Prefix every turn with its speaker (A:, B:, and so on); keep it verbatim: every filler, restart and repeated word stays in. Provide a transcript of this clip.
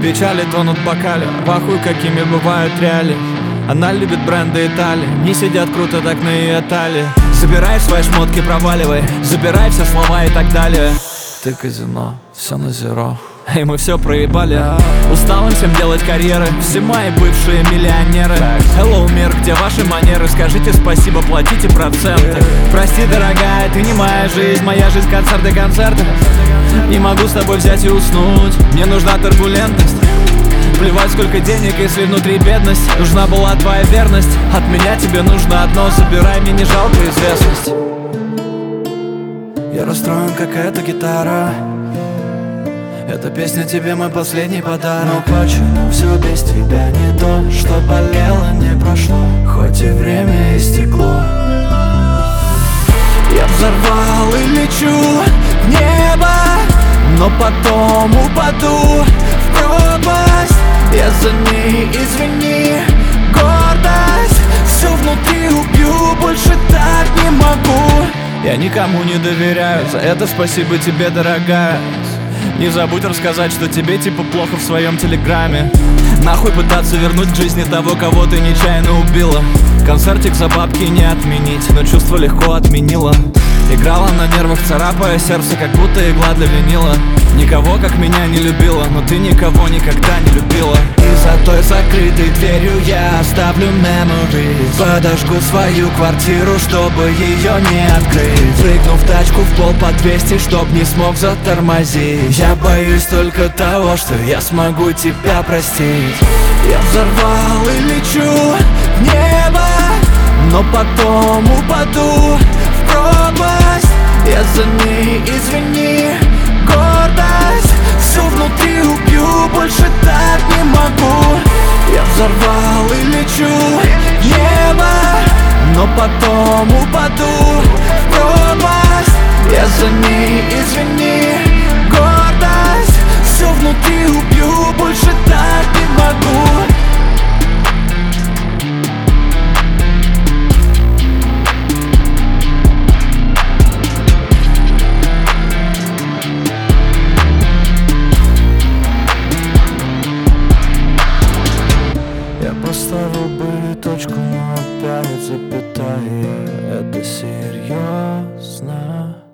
A: Печали тонут в бокале, в ахуй какими бывают реалии. Она любит бренды Италии, не сидят круто так на ее талии. Забирай свои шмотки, проваливай, забирай все слова и так далее. Ты казино, все на зеро, и мы все проебали. Устал им всем делать карьеры, все мои бывшие миллионеры. Hello, мир, где ваши манеры? Скажите спасибо, платите проценты. Прости, дорогая, ты не моя жизнь, моя жизнь концерты, концерты. Не могу с тобой взять и уснуть, мне нужна турбулентность. Плевать сколько денег, если внутри бедность. Нужна была твоя верность, от меня тебе нужно одно. Забирай, мне не жалко известность. Я расстроен, как эта гитара. Эта песня тебе мой последний подарок. Но почему все без тебя не то, что болело, не прошло, хоть и время истекло. Я взорвал и лечу в небо, но потом упаду в пропасть. Я за ней, извини, гордость. Все внутри убью, больше так не могу. Я никому не доверяю, за это спасибо тебе, дорогая. Не забудь рассказать, что тебе типа плохо в своем телеграме. Нахуй пытаться вернуть к жизни того, кого ты нечаянно убила. Концертик за бабки не отменить, но чувство легко отменила. Играла на нервах, царапая сердце, как будто игла для винила. Никого, как меня, не любила, но ты никого никогда не любила. И за той закрытой дверью я оставлю memories. Подожгу свою квартиру, чтобы ее не открыть. Прыгну в тачку в пол по двести, чтоб не смог затормозить. Я боюсь только того, что я смогу тебя простить. Я взорвал и лечу в небо, но потом упаду в пропасть. Я за ней, извини, гордость. Все внутри убью, больше так не могу. Я взорвал и лечу в небо, но потом упаду в пропасть. Я за ней, извини, гордость. Все внутри убью, больше так не могу. Поставил бы точку, но опять запятая. Это серьезно.